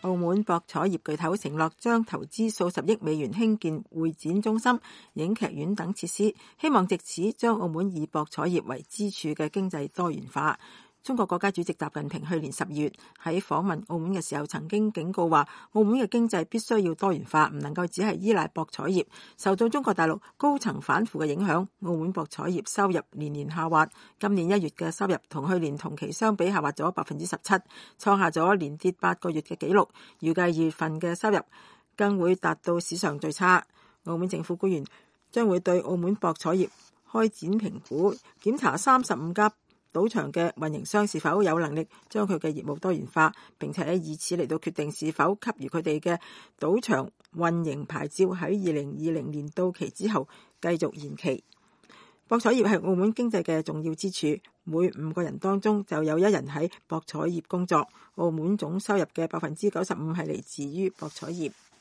澳門博彩業巨頭承諾將投資數十億美元興建會展中心、影劇院等設施，希望藉此將澳門以博彩業為支柱嘅經濟多元化。中國國家主席習近平去年12月喺訪問澳門嘅時候，曾經警告話，澳門嘅經濟必須要多元化，唔能夠只係依賴博彩業。受到中國大陸高層反腐嘅影響，澳門博彩業收入年年下滑。今年1月嘅收入同去年同期相比下滑咗17%，創下咗連跌8個月嘅紀錄。預計2月份嘅收入更會達到史上最差。澳門政府官員將會對澳門博彩業開展評估，檢查35家賭場嘅運營商是否有能力將佢嘅業務多元化，並且以此嚟到決定是否給予佢哋嘅賭場運營牌照喺2020年到期之後繼續延期。博彩業係澳門經濟嘅重要支柱，每5個人當中就有1人喺博彩業工作。澳門總收入嘅95%係嚟自於博彩業。